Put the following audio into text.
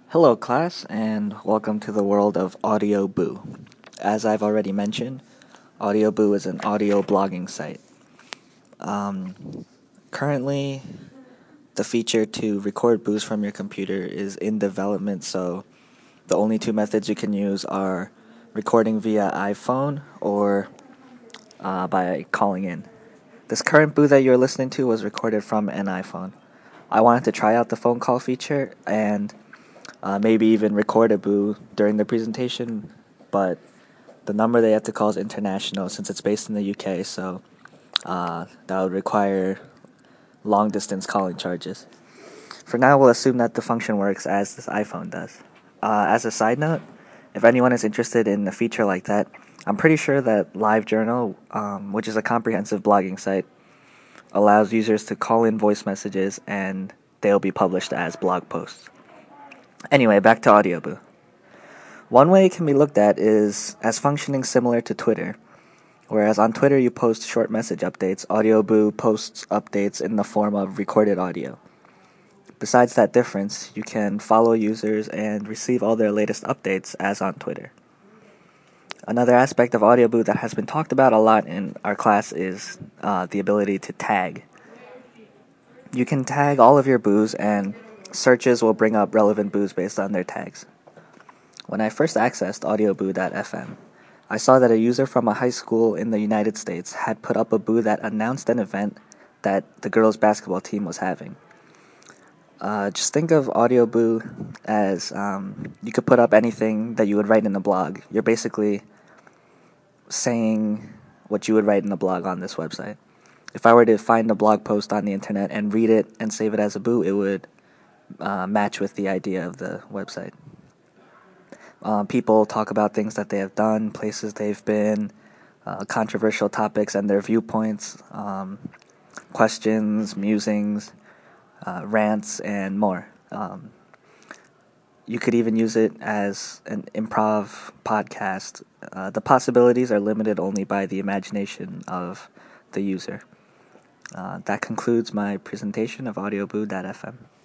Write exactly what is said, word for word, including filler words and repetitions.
Hello, class, and welcome to the world of Audio Boo. As I've already mentioned, Audio Boo is an audio blogging site. Um, currently, the feature to record boos from your computer is in development, so the only two methods you can use are recording via iPhone or uh, by calling in. This current boo that you're listening to was recorded from an iPhone. I wanted to try out the phone call feature and uh, maybe even record a boo during the presentation, but the number they have to call is international since it's based in the U K, so uh, that would require long distance calling charges. For now, we'll assume that the function works as this iPhone does. Uh, as a side note, if anyone is interested in a feature like that, I'm pretty sure that LiveJournal, um, which is a comprehensive blogging site, allows users to call in voice messages and they'll be published as blog posts. Anyway, back to AudioBoo. One way it can be looked at is as functioning similar to Twitter. Whereas on Twitter you post short message updates, AudioBoo posts updates in the form of recorded audio. Besides that difference, you can follow users and receive all their latest updates as on Twitter. Another aspect of AudioBoo that has been talked about a lot in our class is uh, the ability to tag. You can tag all of your boos and searches will bring up relevant boos based on their tags. When I first accessed audioboo dot f m, I saw that a user from a high school in the United States had put up a boo that announced an event that the girls' basketball team was having. Uh, just think of AudioBoo as um, you could put up anything that you would write in a blog. You're basically saying what you would write in a blog on this website. If I were to find a blog post on the internet and read it and save it as a boo, it would uh, match with the idea of the website. Uh, people talk about things that they have done, places they've been, uh, controversial topics and their viewpoints, um, questions, musings, uh, rants, and more. Um, you could even use it as an improv podcast. Uh, the possibilities are limited only by the imagination of the user. Uh, that concludes my presentation of audioboo dot f m.